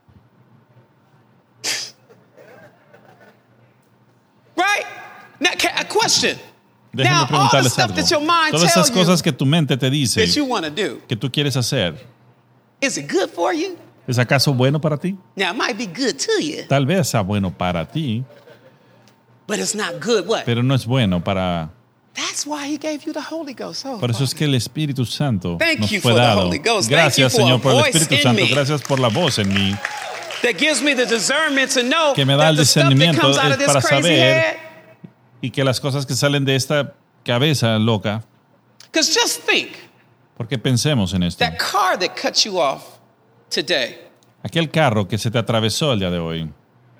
Right? Now, ca- a question. Déjenme Now, all the preguntarles stuff algo. that your mind Todas esas tells you cosas que tu mente te dice that you want to do, que tú quieres hacer, is it good for you? ¿es acaso bueno para ti? Now, it might be good to you, Tal vez sea bueno para ti, but it's not good. What? pero no es bueno para... That's why he gave you the Holy Ghost. Oh, Por eso es que el Espíritu Santo Thank nos you fue for the dado. Holy Ghost. Thank Gracias, you for Señor, por el a voice Espíritu in Santo. me. Gracias por la voz en mí, that gives me the discernment to know que me da that el the stuff that discernimiento comes out of es this para crazy saber head. y que las cosas que salen de esta cabeza loca, Because just think, porque pensemos en esto. that car that cut you off today, Aquel carro que se te atravesó el día de hoy,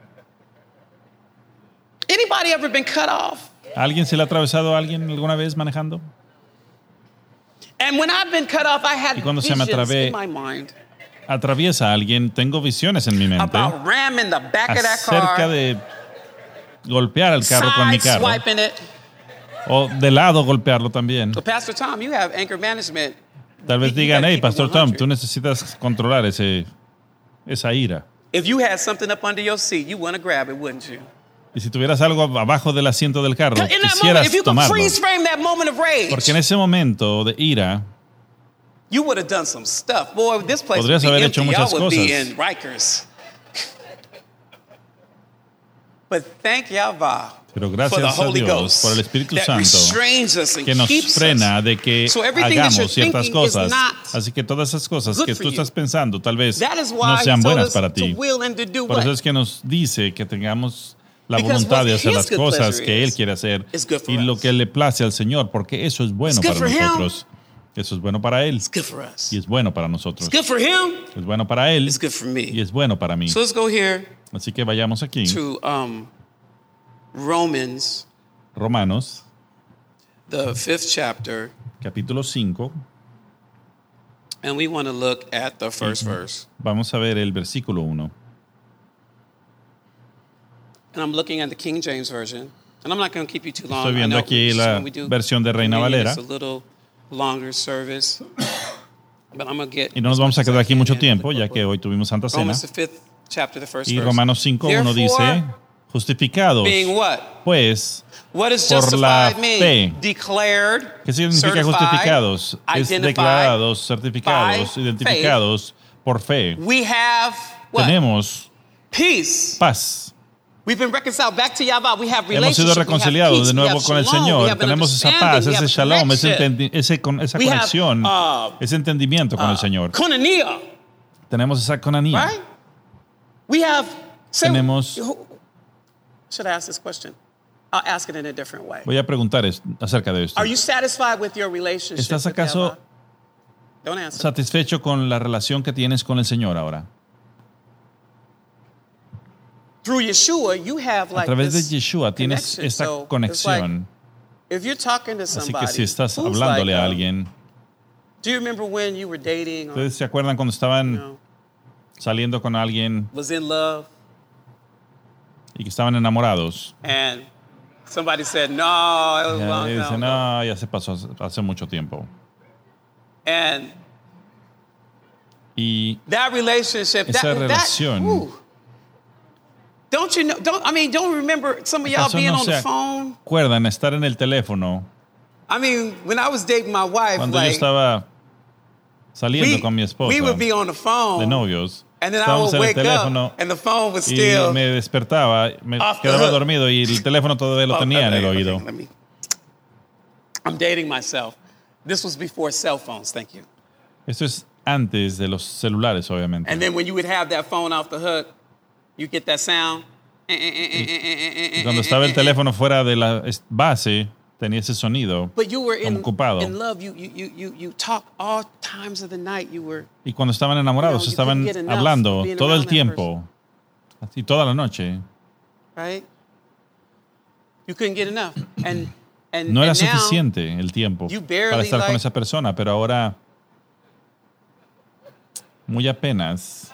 anybody ever been cut off? ¿a alguien se le ha atravesado a alguien alguna vez manejando? And when I've been cut off, I had Y cuando se me visions atrave- in my mind Atraviesa a alguien, tengo visiones en mi mente about ramming the back of that acerca car, de golpear el carro con mi carro sideswiping it. o de lado golpearlo también. So Pastor Tom, you have anger management. Tal vez You- you digan, gotta hey, keep it Pastor Tom, one hundred. tú necesitas controlar ese, esa ira. If you had something up under your seat, you want to grab it, wouldn't you? Y si tuvieras algo abajo del asiento del carro, In that moment, quisieras if you could tomarlo. freeze frame that moment of rage, Porque en ese momento de ira, you would have done some stuff. Boy, this place Podrías would be haber empty. hecho muchas Y'all would be cosas. in Rikers. But thank Yahweh pero for the gracias a Holy Dios Ghost por el Espíritu that Santo restrains us and que nos keeps frena us. de que So everything that you're hagamos ciertas thinking is cosas. not Así que todas esas cosas good que for tú you. estás pensando tal vez That is no why sean he told buenas us para to ti. will and to do Por what? eso es que nos dice que tengamos la Because voluntad de what hacer his las good cosas pleasure que Él is, quiere hacer is good for y lo us. que le place al Señor, porque eso es bueno It's good para for him. nosotros. Eso es bueno para Él It's good for us. y es bueno para nosotros. It's good for him. Es bueno para Él It's good for y me. es bueno para mí. So let's go here Así que vayamos aquí, to um, Romans, Romanos, the fifth chapter, capítulo cinco. and we want to look at the first verse. Vamos a ver el versículo uno. And I'm looking at the King James Version. And I'm not going to keep you too long. Estoy viendo I know aquí la when we do versión de Reina communion, Valera. It's a little longer service. But I'm going to get Y no nos as vamos a much as quedar I aquí can mucho in tiempo, really ya que quick. hoy tuvimos Santa Cena. Romans, the fifth chapter, the first Y verse. Romanos cinco uno dice, Therefore, justificados, being what? pues, What does por la justified mean? fe. Declared, ¿qué significa certified, justificados? Es identified declarados, certificados, by identificados por fe. We have what? Tenemos Peace. paz. We've been reconciled back to Yahweh. We have Hemos sido relationship. We have reconciliados peace. de nuevo we have con el shalom. Señor. We have an Tenemos esa understanding. paz, We ese have a shalom, ese connection. entendi- ese con- esa We have, conexión, uh, ese entendimiento con el Señor. Koinonia, Tenemos esa conanía. right? We have. say- Tenemos- who- Should I ask this question? I'll ask it in a different way. Voy a preguntar es- acerca de esto. Are you satisfied with your relationship? ¿Estás with acaso Yahweh? Don't answer. satisfecho con la relación que tienes con el Señor ahora? Through Yeshua, you have A like través de this Yeshua tienes connection. esta So, it's conexión. like, if you're talking to Así somebody, que si estás who's hablándole like, a um, alguien, do you remember when you were dating or ¿ustedes se acuerdan cuando you estaban know, saliendo con alguien was in love y que estaban enamorados? and somebody said, no, it was a Ya long time dicen, ago. no, ya se pasó hace- hace mucho tiempo. And Y that relationship, Esa that, relación that, whew, Don't you know? Don't I mean? Don't remember some of y'all being no on the phone? ¿Recuerdan estar en el teléfono? I mean, when I was dating my wife, Cuando like, yo estaba saliendo we, con mi esposa we would be on the phone, de novios, and then I estábamos would en el wake teléfono up, and the phone was y still me despertaba, me off the quedaba hook. dormido y el teléfono todavía lo Oh, tenía en el okay, oído. okay, let me- I'm dating myself. This was before cell phones. Thank you. Esto es antes de los celulares, obviamente. And then when you would have that phone off the hook, you get that sound. Y cuando estaba el teléfono fuera de la es- base, tenía ese sonido But you were como in, ocupado. in love. You, you, you, you, you talk all times of the night. You were, Y cuando estaban enamorados, You know, you estaban couldn't get enough hablando of being todo el around that tiempo, así toda la noche. right? You couldn't get enough. And, and, No era and now, suficiente el tiempo you barely para estar con like- esa persona, pero ahora muy apenas,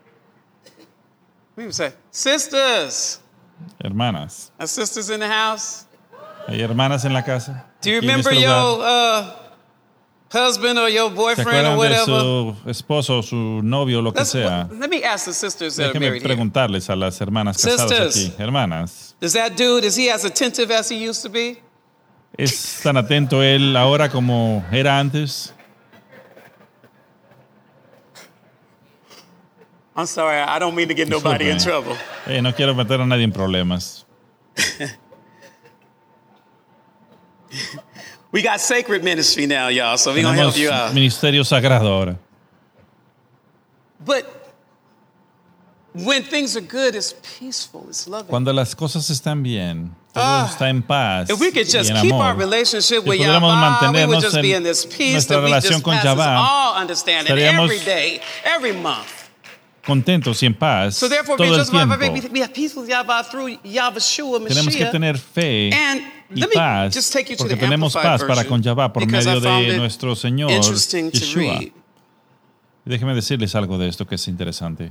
we would say, sisters. hermanas. Our sisters in the house. ¿Hay hermanas en la casa? Do you Aquí en remember este your lugar. uh, husband or your ¿Se boyfriend or acuerdan de whatever? su esposo, su novio, lo que Let's- sea? let me ask the sisters that are Déjenme married here. preguntarles a las hermanas casadas Sisters. aquí. Hermanas, Is that dude, is he as attentive as he used to be? ¿es tan atento él ahora como era antes? I'm sorry, I don't mean to get nobody in Disculpe. trouble. Eh, no quiero meter a nadie en problemas. We got sacred ministry now, y'all, so we're going to help Tenemos you out. ministerio sagrado ahora. But when things are good, it's peaceful, it's loving. Cuando las cosas están bien, todo Ah, está en paz If we could y just en keep amor. our relationship Si with pudiéramos Yahweh, we would mantenernos just be en in this peace nuestra that we relación just con passes Yahweh, all understanding estaríamos every day, every month. Contentos y en paz So therefore, todo we el just we, tiempo. we have peace with Yahweh through Yahshua Tenemos que Mashiach. tener fe And y let me paz just take you to porque the tenemos Amplified paz para version, con Yahweh por because I medio found de it nuestro Señor interesting to Yeshua. read. Y déjenme decirles algo de esto que es interesante.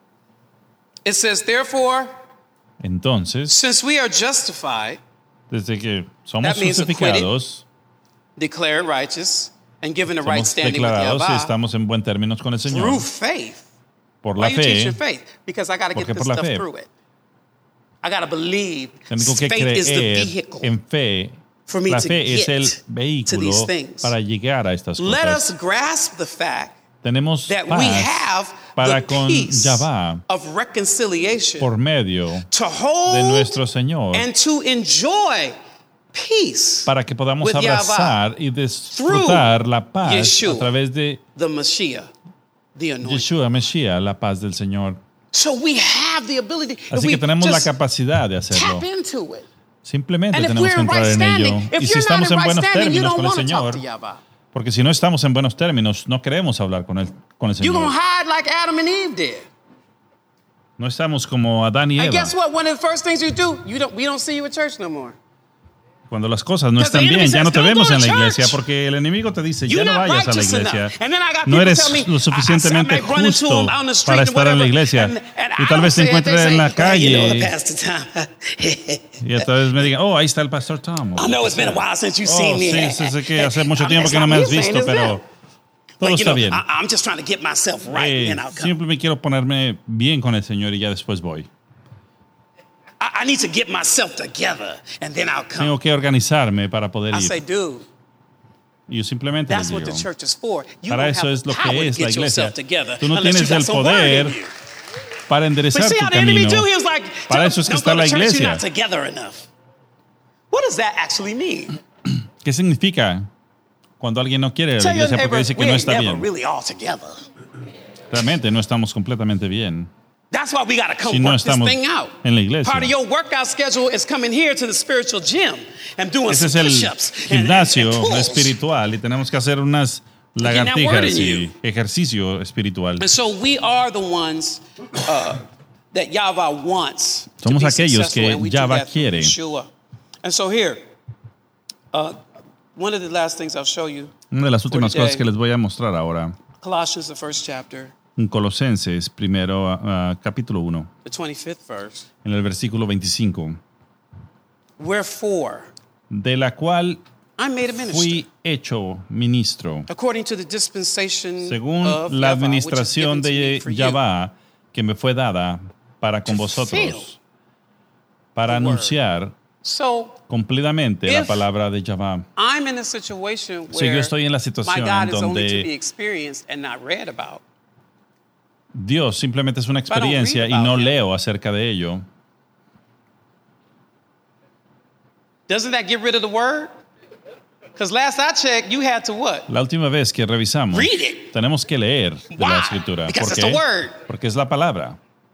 It says, therefore, Entonces, since we are justified, desde que somos That means justificados, declared righteous, and given a right somos standing with declarados y Yahweh estamos en buen términos con el Señor through faith. por Why la you teach fe. your faith? Because I got to get Porque this por la stuff fe. through it. I got to believe Tengo que faith is the creer vehicle en fe. for me La to fe es el get to vehículo these things. para llegar a estas Let us cosas. grasp the fact Tenemos that we paz have para the con peace Yahweh of reconciliation por medio to de hold nuestro Señor and to enjoy peace, para que podamos with abrazar y disfrutar la paz Yeshua. a través de the Mashiach, the anointed. Yeshua Mesías, la paz del Señor. So we have the ability. if Así we que tenemos la just capacidad de hacerlo. tap into it. Simplemente And if tenemos we're que in entrar right en ello. standing, if Y si you're not estamos in en right buenos standing, you términos don't con el want to talk Señor, to Yahweh. porque si no estamos en buenos términos, no queremos hablar con, él, con el You're going to Señor. hide like Adam and Eve did. No estamos como Adán y And Eva. guess what? One of the first things you do, you don't, we don't see you at church no more. Cuando las cosas no Because the están enemy bien, ya says, no te "Don't vemos go en to la iglesia, church. porque el enemigo te dice, You're ya no not vayas a la righteous iglesia. enough. And then I got No people eres tell me, lo I- I suficienmente might run into justo them on the street para and estar en la whatever. iglesia. And- and Y I tal don't vez te say it, encuentres they en la say, "Hey, you know, calle Pastor Tom." y esta vez me digan, oh, ahí está el pastor Tom. I know it's been a while since you've Oh, seen me. sí, sí, sé que hace mucho I mean, tiempo it's que no not me me has saying, visto, it's pero them. todo Like, you está know, bien. I, I'm just trying to get myself right, Eh, and I'll come. Simplemente quiero ponerme bien con el Señor y ya después voy. I, I need to get myself together, and then I'll come. Tengo que organizarme para poder I say, ir. dude, Y yo simplemente les that's what digo, the church is for. You para don't eso have es the lo power que to es la get iglesia. yourself together Tú no unless tienes you got el some word in poder you. para But enderezar see tu how the enemy camino. do? He was like, Para eso es que don't está go la to church, iglesia. You're not together enough. What does that actually mean? ¿Qué significa cuando alguien no quiere ir a la Tell your iglesia porque neighbor, dice que we no ain't está never bien? really all together. Realmente no estamos completamente bien. That's why we got to come Si no work this estamos thing out. en la iglesia. Part of your workout schedule is coming here to the spiritual gym and doing Ese es some el push-ups and, and, gimnasio and pulls. espiritual y tenemos que hacer unas that word lagartijas in y you. ejercicio espiritual. And so we are the ones uh, that Yahweh wants Somos to be aquellos successful, que and we do Yahweh that through quiere. Yeshua. And so here, uh, one of the last things I'll show you, Una de las últimas today. cosas que les voy a mostrar ahora, Colossians, the first chapter, en Colosenses, primero, uh, capítulo uno, the twenty-fifth verse. en el versículo veinticinco, Wherefore, de la cual I'm made a minister, fui hecho ministro, according to the dispensation según of la Yahweh, which is administración given to me de for you. Yahweh que me fue dada para con To vosotros, para anunciar so, completamente la palabra de Yahweh. I'm in a situation where si yo estoy en la situación my God en is only to be donde experienced and not read about, Dios simplemente es una experiencia y no leo acerca de ello, doesn't that get rid of the word? Because last I checked, you had to what? La última vez que revisamos, Read it. tenemos que leer de Why? la Escritura. Because ¿Por it's qué? the word. Porque es la palabra.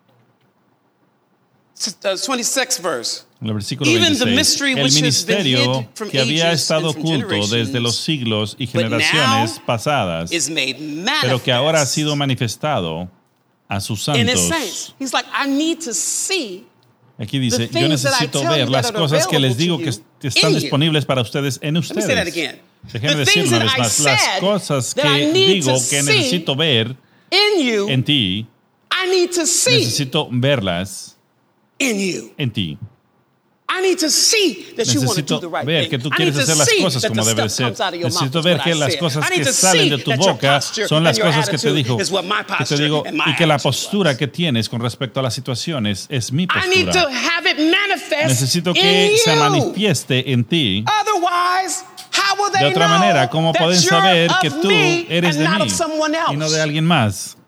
Uh, twenty-sixth verse. En el versículo Even the veintiséis, mystery el which has been ministerio hid from que había ages estado and from oculto generations, desde los siglos y but now generaciones pasadas, is made pero que ahora ha manifest sido manifestado a sus in his santos. saints. He's like, I need to see. Aquí dice, The yo things that I necesito tell ver you las that are cosas que les available digo to que you est- están in you. disponibles para ustedes en Let me say that ustedes. again. Déjenme The decirlo things una that vez I más. Las said cosas that que I need digo to que see necesito ver in you, en ti, I need to see necesito verlas in you. en ti. I need to see that you want to do Necesito the right ver thing. que tú I need quieres to hacer las see cosas that como the debe stuff ser. comes out of your mouth Necesito is ver what que I las said. cosas I need que to salen see de tu that your boca posture son las and your cosas que te attitude digo. is what my Que te posture digo and my y que la attitude postura was. que tienes con respecto a las situaciones es mi I need to postura. have it manifest Necesito in que se you. manifieste en ti. Otherwise, how will they De otra know manera, ¿cómo that pueden you're saber of que tú me eres and de not mí of someone else? y no de alguien más?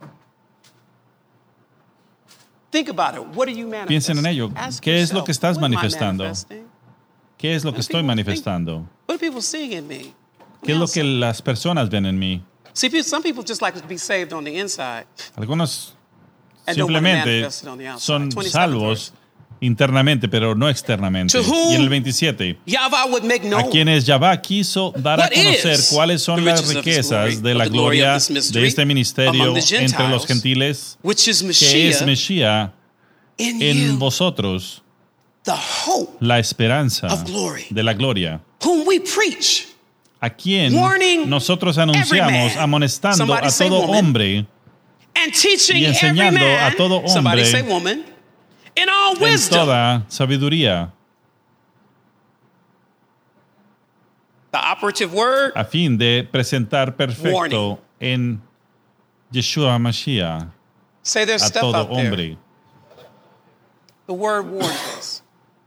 Think about it. What are you manifesting? Piensen en ello. Ask ¿Qué es lo yourself, que estás what am I manifestando? manifesting? ¿Qué es lo que What do estoy people think? manifestando? What do people seeing in me? ¿Qué es lo que las personas ven en mí? See, people- some people just like to be saved on the inside. Algunos And don't want to simplemente manifest it on the outside. son twenty-seventh salvos internamente, pero no externamente. To whom Y en el veintisiete, Yahweh would make known a quienes Yahveh quiso dar a what conocer is cuáles son the las riches of his riquezas glory, de of la the glory gloria of this mystery de este ministerio among the entre los Gentiles, gentiles, which is que es Mashiach Mesías in en you, vosotros, the hope la esperanza of glory, de la gloria, whom we preach, a quien warning nosotros anunciamos, every man. amonestando Somebody a say todo woman. hombre and teaching y every enseñando man, a todo somebody hombre say woman, in all en wisdom. toda sabiduría, The operative word, a fin de presentar perfecto Warning. en Yeshua Mashiach say there's a stuff todo out there. hombre. The word warns us.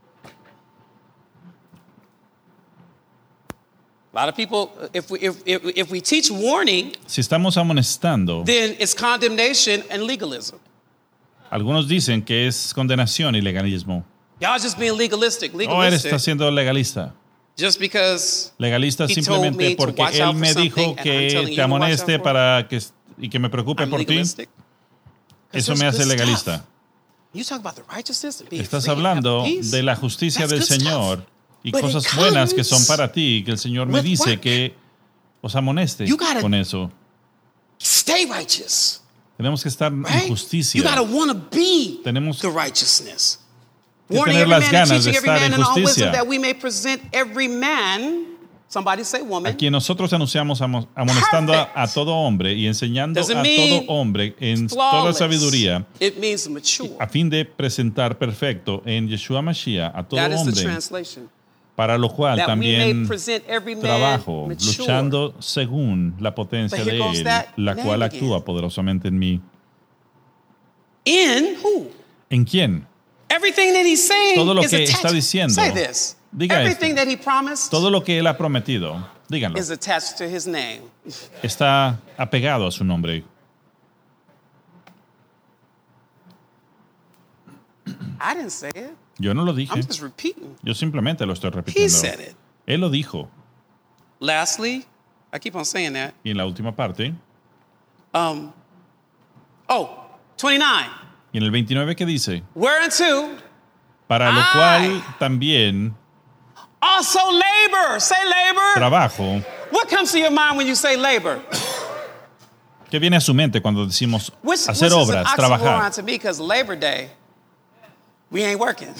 A lot of people, if we, if, if, if we teach warning, Si estamos amonestando, then it's condemnation and legalism. algunos dicen que es condenación y legalismo. Y'all just being legalistic, O eres legalistic. está siendo legalista. Just because Legalista He told simplemente me to porque watch out él for me something, dijo and I'm que telling you te to watch out amoneste for para que y que me preocupe I'm por ti. legalistic. 'Cause Eso me there's hace good legalista. stuff. You talk about the righteousness and being Estás free and have hablando peace. de la justicia That's del good stuff. Señor y But it cosas buenas que son comes para ti, que el Señor me with dice work. que os amoneste You gotta- con eso. Stay righteous, Tenemos que estar en right? justicia. You gotta want to be Tenemos the righteousness. que Warning tener every las man and ganas de teaching every estar man en in all wisdom, justicia. that we may present every man. Somebody say A woman. quien nosotros anunciamos amo- amonestando a, a todo hombre y enseñando Doesn't a mean todo hombre en toda Flawless. sabiduría, It means mature. a fin de presentar perfecto en Yeshua Mashiach a todo That is the hombre, translation. para lo cual That we may también present every man trabajo, mature. luchando según la potencia But here de goes Él, that la name cual again. actúa poderosamente en mí. In who? ¿En quién? Everything that he's saying Todo lo is que attached. está diciendo, Say this. diga Everything esto. that he promised Todo lo que Él ha prometido, díganlo, is attached to his name. está apegado a su nombre. I didn't say it. Yo no lo dije, I'm just repeating. yo simplemente lo estoy He repitiendo. said it. Él lo dijo. Lastly, I keep on saying that. Y en la última parte, Um, oh, twenty-nine. y en el veintinueve que dice, Whereunto para lo Ay. cual también also labor. Say labor. trabajo. What comes to your mind when you say labor? ¿Qué viene a su mente cuando decimos Which, hacer which is obras, an trabajar? oxymoron to me because Labor Day, we ain't working.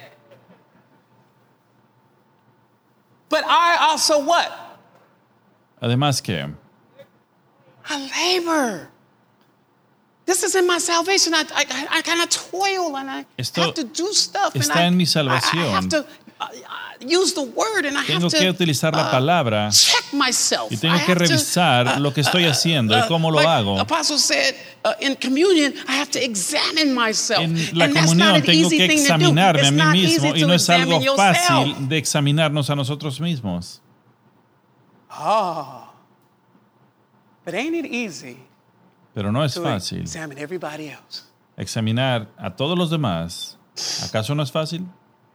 But I also what? Además que I labor. This is in my salvation. I, I, I kind of toil and I Esto have to do stuff. está and I, en mi I, I have salvación. to use the word and I tengo have que to utilizar la uh, palabra check myself. y tengo I que have to, revisar uh, lo que estoy haciendo y cómo lo like hago. Apostle said, uh, in communion, I have to examine myself. En la And that's not comunión an tengo easy que thing to do. examinarme It's a mí not mismo easy y to no es algo examine fácil yourself. de examinarnos a nosotros mismos. Ah, but ain't it easy Pero no es to fácil examine everybody else? examinar a todos los demás. ¿Acaso no es fácil?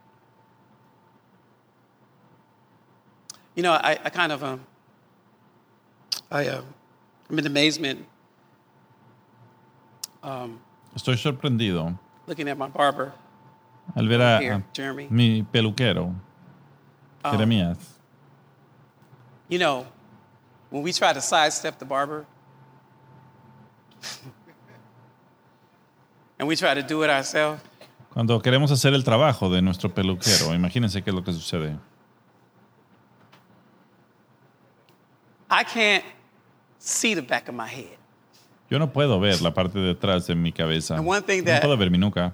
You know, I, I kind of, um, I, uh, I'm in amazement um, Estoy sorprendido looking at my barber, al ver a, here, a Jeremy. mi peluquero, Um, Jeremías. You know, when we try to sidestep the barber and we try to do it ourselves, Cuando queremos hacer el trabajo de nuestro peluquero, imagínense qué es lo que sucede. I can't see the back of my head. Yo no puedo ver la parte de atrás de mi cabeza. And one thing No that- puedo ver mi nuca.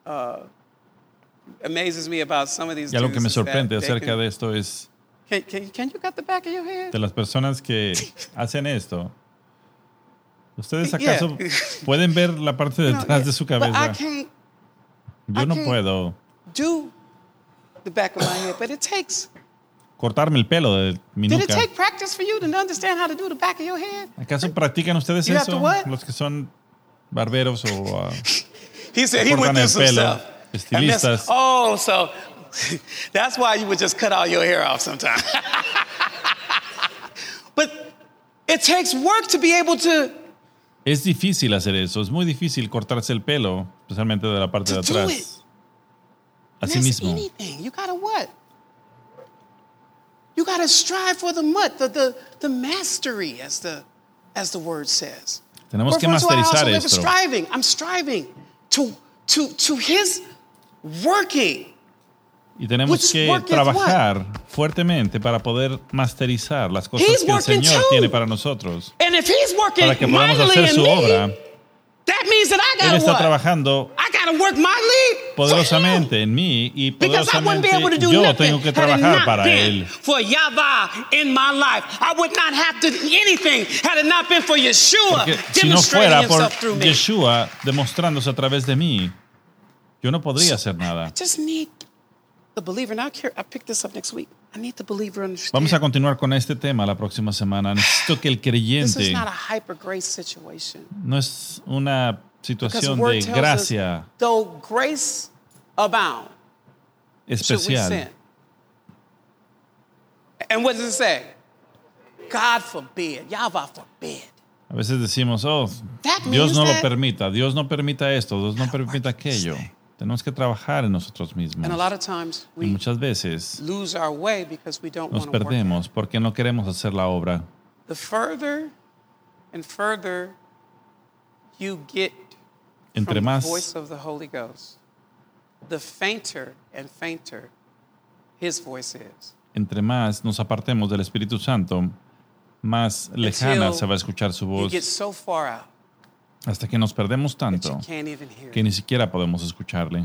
Amazes me about some of these Y algo que me dudes is that sorprende they acerca can- de esto es Can, can, can you cut the back of your head? de las personas que hacen esto. ¿Ustedes Yeah. acaso pueden ver la parte de You know, atrás yeah, de su but I cabeza? can't Yo I no can't- puedo do the back of my head, but it takes. cortarme el pelo de mi Did it nuca. take practice for you to understand how to do the back of your head? ¿Acaso practican ustedes You have to eso? what? Los que son barberos o uh, He said he cortan went through el some pelo, stuff. And that's- estilistas. oh, so that's why you would just cut all your hair off sometimes. But it takes work to be able to, Es difícil hacer eso. Es muy difícil cortarse el pelo, especialmente de la parte de To do it. atrás. Así that's mismo. anything. You gotta what? You gotta strive for the mud, the, the, the mastery, as the as the word says. Tenemos que Wherefore, I also masterizar live esto. striving. I'm striving to to to his working. Y tenemos Which que work is trabajar fuertemente para poder masterizar las cosas He's que el working Señor too. tiene para nosotros. And if he's working Para que podamos mightily hacer in su me, obra, that means that I Él gotta está what? trabajando I gotta work mightily for him. poderosamente en mí y Because I wouldn't be able to poderosamente do yo nothing tengo que had it trabajar not para been Él. for Yahweh in my life. I would not have to do anything had it not been for Yeshua Porque si no demonstrating fuera por himself through me. Yeshua demostrándose a través de mí, yo no podría hacer nada. I just need the believer. Now, I pick this up next week. I need the believer to understand. Vamos a continuar con este tema la próxima semana. Necesito que el This creyente is not a hyper grace situation. no es una Because the situación word de tells gracia us, though grace abound, should we especial. sin? And what does it say? God forbid. Yahweh forbid. A veces decimos, oh, That Dios means no lo that- permita, Dios no permita esto, Dios no permita work is aquello. there. Tenemos que trabajar en nosotros mismos. And a lot of times Y we muchas veces lose our way because we don't nos want to work. perdemos porque no queremos hacer la obra. The further and further you get Entre from más the voice of the Holy Ghost, the fainter and fainter His voice is. Entre más nos apartemos del Espíritu Santo, más lejana Until se va a escuchar su You voz get so far out hasta que nos perdemos that tanto you can't even hear que it. ni siquiera podemos escucharle.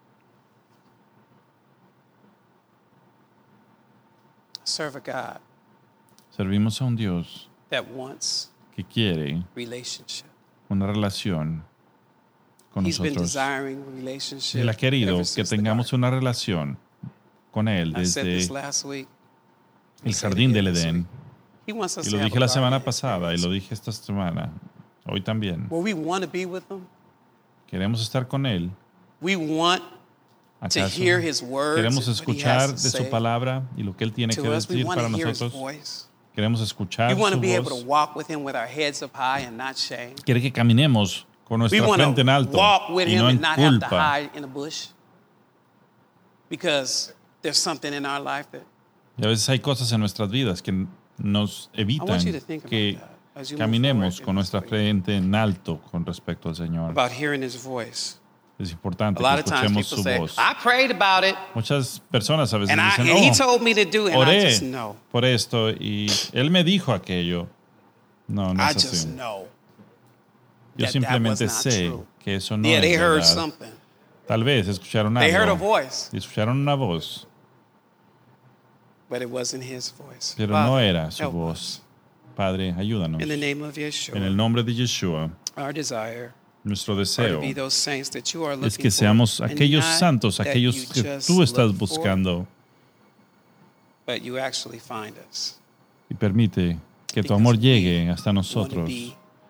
Serve a God Servimos a un Dios that wants que quiere relationship. una relación con He's been nosotros. desiring relationship. Él ha querido ever que since the tengamos garden. una relación con Él I said this desde last week. el said it jardín again del this Edén. week. He wants us Y to lo have dije a la semana garden pasada y lo experience dije esta semana, hoy también. where we want to be with Him. Queremos estar con Él. We want to ¿Acaso hear His words queremos and what He escuchar has de to su say palabra y lo que Él tiene que to us. We decir want para to hear His nosotros? voice. Queremos escuchar We want to su be able to voz. walk with Him with our heads up high and not shame. Quiere que caminemos con We nuestra want frente en to alto walk with y Him no en and not have to culpa. hide in a bush because there's something in our life that Y a veces hay cosas en nuestras vidas que nos evitan want you to think about que that as you move caminemos forward con in nuestra this week. frente en alto con respecto al Señor. about hearing His voice. Es importante A lot que of times escuchemos people su say, voz. I prayed about it Muchas personas a veces and, I, dicen, and He oh, told me to do it and I just oré know. por esto y Él me dijo aquello. No, no I es just así. know. Yo that simplemente that was not sé true. que eso no Yeah, es they heard verdad. something. Tal vez escucharon They heard a algo. voice. Y escucharon una voz. But it wasn't his voice. Pero Father, no era su help voz. us. Padre, ayúdanos. In the name of Yeshua, En el nombre de Yeshua, our desire nuestro are to deseo be those saints that you are es looking que seamos for, and aquellos not santos, that aquellos you que just tú estás look for, buscando, but you actually find us. y permite que tu Because amor we llegue hasta want to nosotros. be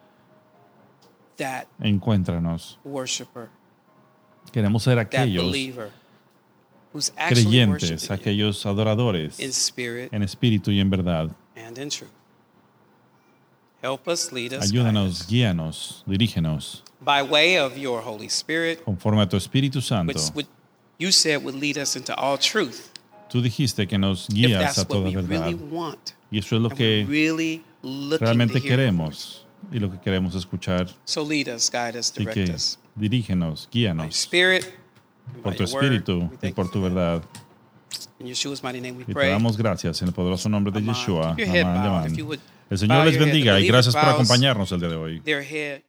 that Encuéntranos. worshiper, Queremos ser that aquellos believer who's actually creyentes, worshiping you aquellos adoradores in spirit en espíritu y en verdad. and in truth. Help us, lead us, guide Ayúdanos, us guíanos, dirígenos by way of your Holy Spirit, conforme a tu Espíritu Santo. which would, you said would lead us into all truth. Tú dijiste que nos If guías that's a what toda we verdad. really want, Y eso es lo and we're que really looking realmente to hear your voice. queremos y lo que queremos escuchar. So lead us, guide us, Así direct que us. dirígenos, By your guíanos Spirit, and por by tu your word. Espíritu We y thank por you tu for that. verdad. In Yeshua's mighty name we Y te pray. damos gracias en el poderoso nombre de Amán. Yeshua. Keep your head Amán, bowed. amán. If you would El Señor bow les your head, the bendiga y believer gracias por bows acompañarnos el día de hoy. their head